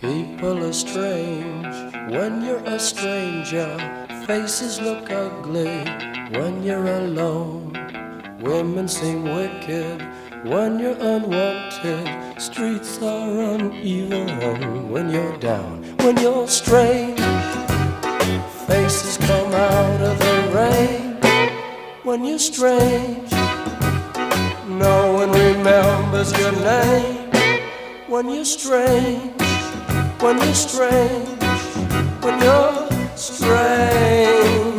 People are strange when you're a stranger. Faces look ugly when you're alone. Women seem wicked when you're unwanted. Streets are uneven when you're down. When you're strange, faces come out of the rain. When you're strange, no one remembers your name. When you're strange, when you're strange, when you're strange.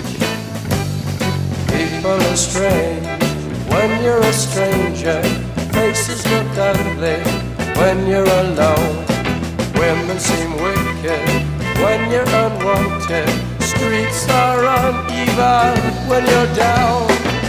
People are strange when you're a stranger. Faces look ugly when you're alone. Women seem wicked when you're unwanted. Streets are uneven when you're down.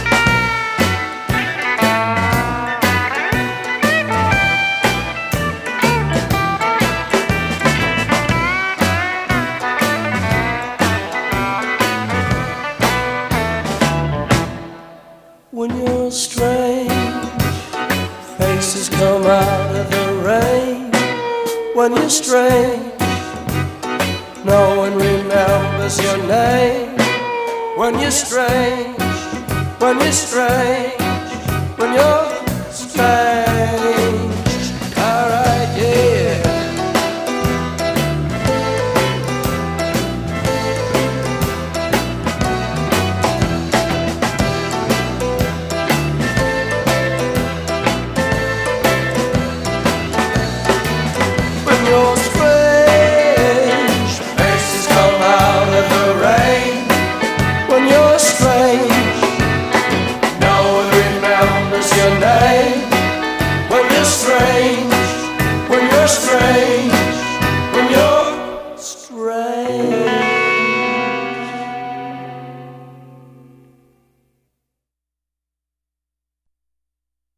When you're strange, faces come out of the rain. When you're strange, no one remembers your name. When you're strange, when you're strange, when you're strange. Alright, yeah. You're strange, faces come out of the rain. When you're strange, no one remembers your name. When you're strange, when you're strange.